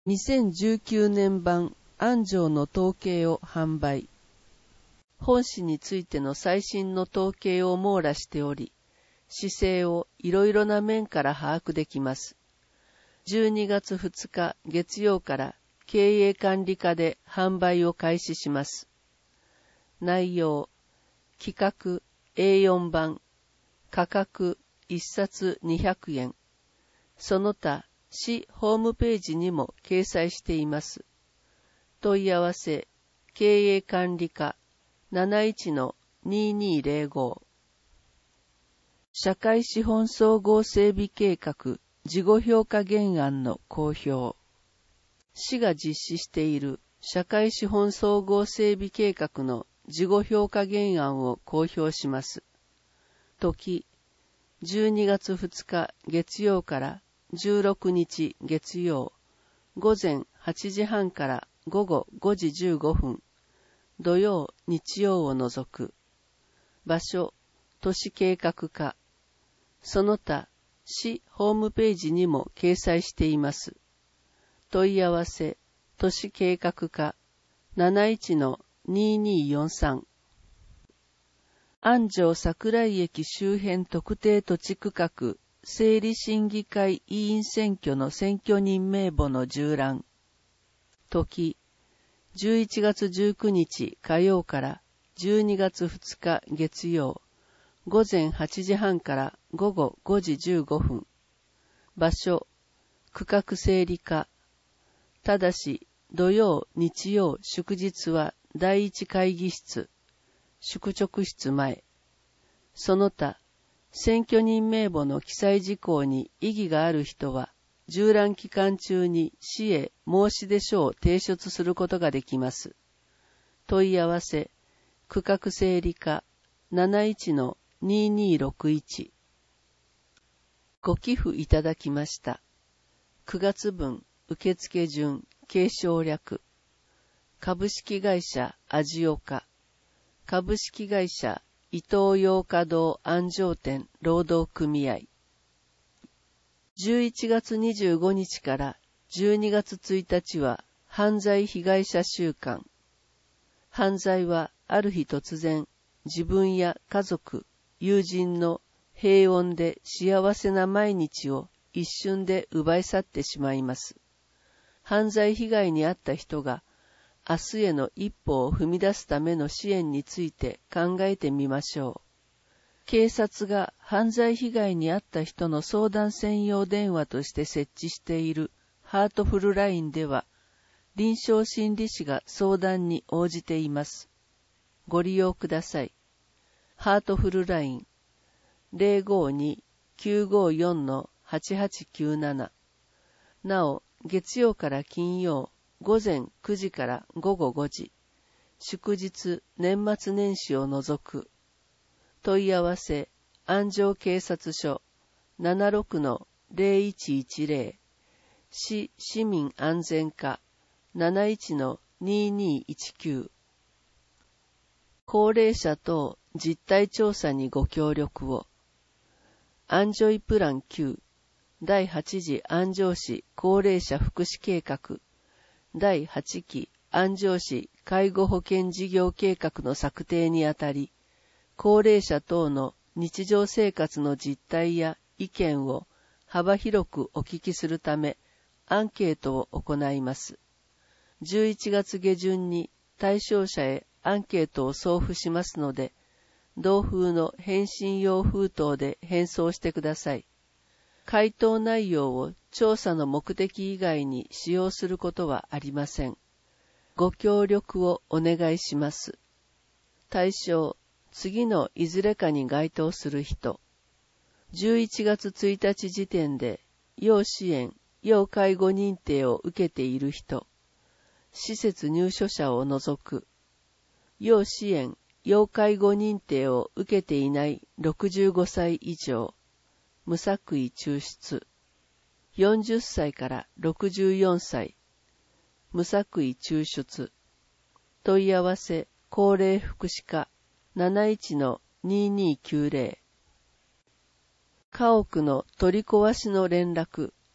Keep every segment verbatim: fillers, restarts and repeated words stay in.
にせんじゅうきゅうねん版安城の統計を販売。本誌についての最新の統計を網羅しており、姿勢をいろいろな面から把握できます。じゅうにがつふつか月曜から経営管理課で販売を開始します。内容、企画 エーよん 版、価格いっさつにひゃくえん、その他市ホームページにも掲載しています。問い合わせ、経営管理課 なないちのににーぜろご。社会資本総合整備計画事後評価原案の公表。市が実施している社会資本総合整備計画の事後評価原案を公表します。時、じゅうにがつふつか月曜からじゅうろくにち月曜、午前はちじはんから午後ごじじゅうごふん、土曜、日曜を除く。場所、都市計画課。その他、市ホームページにも掲載しています。問い合わせ、都市計画課 なないちのににーよんさん。安城桜井駅周辺特定土地区画整理審議会委員選挙の選挙人名簿の縦覧。時、じゅういちがつじゅうくにち火曜からじゅうにがつふつか月曜、午前はちじはんから午後ごじじゅうごふん。場所、区画整理課。ただし、土曜、日曜、祝日は第一会議室、宿直室前。その他、選挙人名簿の記載事項に異議がある人は、縦覧期間中に市へ申し出書を提出することができます。問い合わせ、区画整理課 なないちのににーろくいち。ご寄付いただきました。くがつ分、受付順、継承略。株式会社味岡。株式会社伊東洋華堂安城店労働組合。じゅういちがつにじゅうごにちからじゅうにがつついたちは犯罪被害者週間。犯罪はある日突然、自分や家族、友人の平穏で幸せな毎日を一瞬で奪い去ってしまいます。犯罪被害に遭った人が明日への一歩を踏み出すための支援について考えてみましょう。警察が犯罪被害に遭った人の相談専用電話として設置しているハートフルラインでは、臨床心理士が相談に応じています。ご利用ください。ハートフルライン ゼロごにーきゅうごよんのはちはちきゅうなな。なお、月曜から金曜、午前くじから午後ごじ、祝日、年末年始を除く。問い合わせ、安城警察署 ななろくのぜろいちいちぜろ、市市民安全課 なないちのににーいちきゅう。高齢者等実態調査にご協力を。安城プランきゅう、だいはち次安城市高齢者福祉計画、だいはちき安城市介護保険事業計画の策定にあたり、高齢者等の日常生活の実態や意見を幅広くお聞きするため、アンケートを行います。じゅういちがつげじゅんに対象者へアンケートを送付しますので、同封の返信用封筒で返送してください。回答内容を調査の目的以外に使用することはありません。ご協力をお願いします。対象、次のいずれかに該当する人。じゅういちがつついたち時点で、要支援、要介護認定を受けている人。施設入所者を除く。要支援、要介護認定を受けていないろくじゅうごさい以上。無作為抽出。よんじゅっさいからろくじゅうよんさい。無作為抽出。問い合わせ、高齢福祉課 なないちのににーきゅうぜろ。家屋の取り壊しの連絡。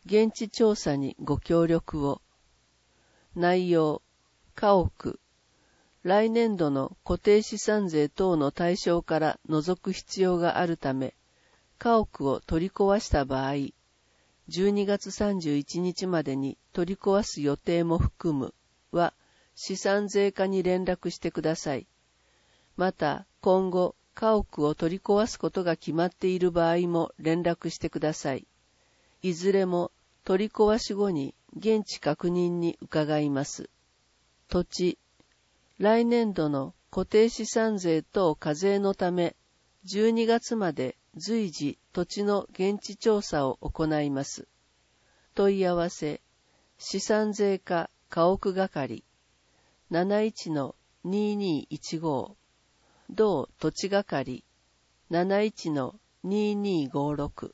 現地調査にご協力を。内容、家屋、来年度の固定資産税等の対象から除く必要があるため、家屋を取り壊した場合、じゅうにがつさんじゅういちにちまでに取り壊す予定も含むは、資産税課に連絡してください。また、今後、家屋を取り壊すことが決まっている場合も連絡してください。いずれも取り壊し後に現地確認に伺います。土地、来年度の固定資産税等課税のため、じゅうにがつまで随時土地の現地調査を行います。問い合わせ、資産税課家屋係 なないちのにーにーいちご 同土地係 なないちのにーにーごろく。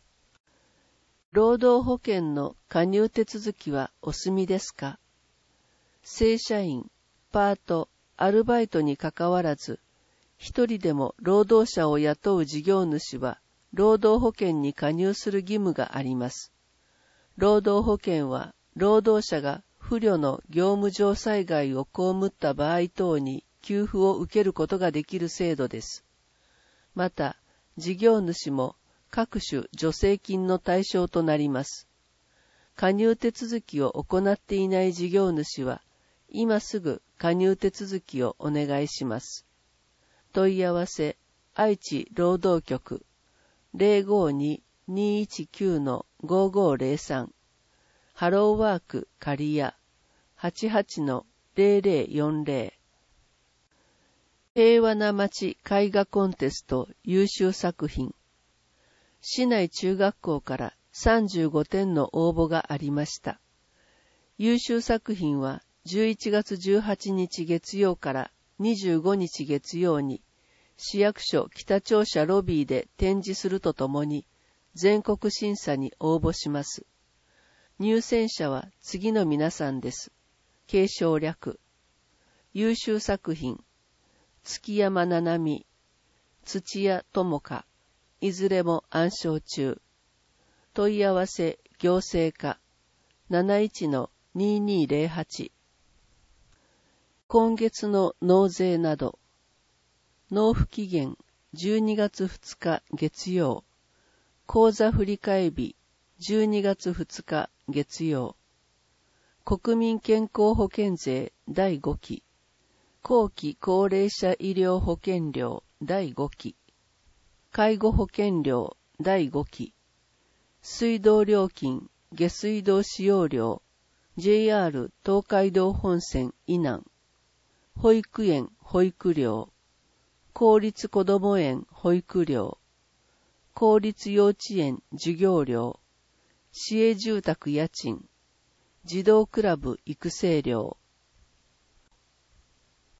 労働保険の加入手続きはお済みですか？正社員、パート、アルバイトにかかわらず、一人でも労働者を雇う事業主は、労働保険に加入する義務があります。労働保険は、労働者が不慮の業務上災害を被った場合等に給付を受けることができる制度です。また、事業主も各種助成金の対象となります。加入手続きを行っていない事業主は、今すぐ加入手続きをお願いします。問い合わせ、愛知労働局 ゼロごに にーいちきゅう のごーごーゼロさん、ハローワーク刈谷 はちはちのゼロゼロよんゼロ。平和な街絵画コンテスト優秀作品。市内中学校からさんじゅうごてんの応募がありました。優秀作品はじゅういちがつじゅうはちにち月曜からにじゅうごにち月曜に市役所北庁舎ロビーで展示するとともに全国審査に応募します。入選者は次の皆さんです。継承略。優秀作品、月山七海、土屋智香、いずれも暗唱中。問い合わせ行政課 なないちのにーにーゼロはち。今月の納税など、納付期限じゅうにがつふつか月曜、口座振替日じゅうにがつふつか月曜、国民健康保険税だいごき、後期高齢者医療保険料だいごき、介護保険料だいごき、水道料金、下水道使用料、ジェイアール 東海道本線以南、保育園保育料、公立こども園保育料、公立幼稚園授業料、市営住宅家賃、児童クラブ育成料、